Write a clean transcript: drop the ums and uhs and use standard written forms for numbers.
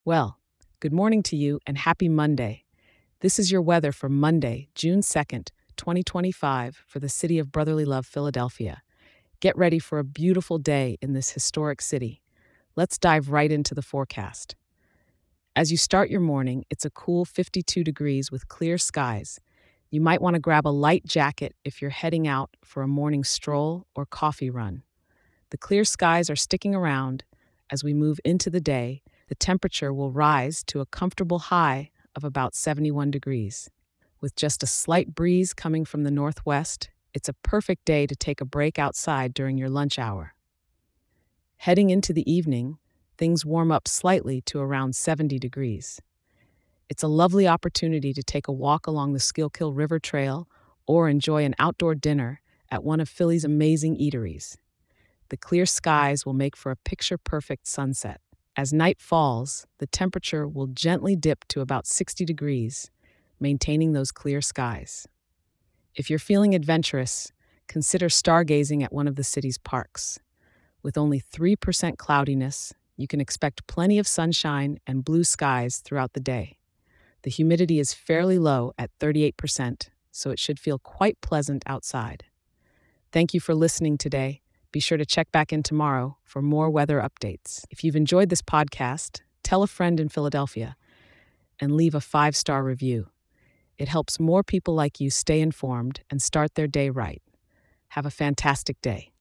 Well, good morning to you and happy Monday. This is your weather for Monday, June 2nd, 2025, for the city of brotherly love, Philadelphia. Get ready for a beautiful day in this historic city. Let's dive right into the forecast. As you start your morning, it's a cool 52 degrees with clear skies. You might want to grab a light jacket if you're heading out for a morning stroll or coffee run. The clear skies are sticking around. As we move into the day, the temperature will rise to a comfortable high of about 71 degrees. With just a slight breeze coming from the northwest, it's a perfect day to take a break outside during your lunch hour. Heading into the evening, things warm up slightly to around 70 degrees. It's a lovely opportunity to take a walk along the Schuylkill River Trail or enjoy an outdoor dinner at one of Philly's amazing eateries. The clear skies will make for a picture-perfect sunset. As night falls, the temperature will gently dip to about 60 degrees, maintaining those clear skies. If you're feeling adventurous, consider stargazing at one of the city's parks. With only 3% cloudiness, you can expect plenty of sunshine and blue skies throughout the day. The humidity is fairly low at 38%, so it should feel quite pleasant outside. Thank you for listening today. Be sure to check back in tomorrow for more weather updates. If you've enjoyed this podcast, tell a friend in Philadelphia and leave a 5-star review. It helps more people like you stay informed and start their day right. Have a fantastic day.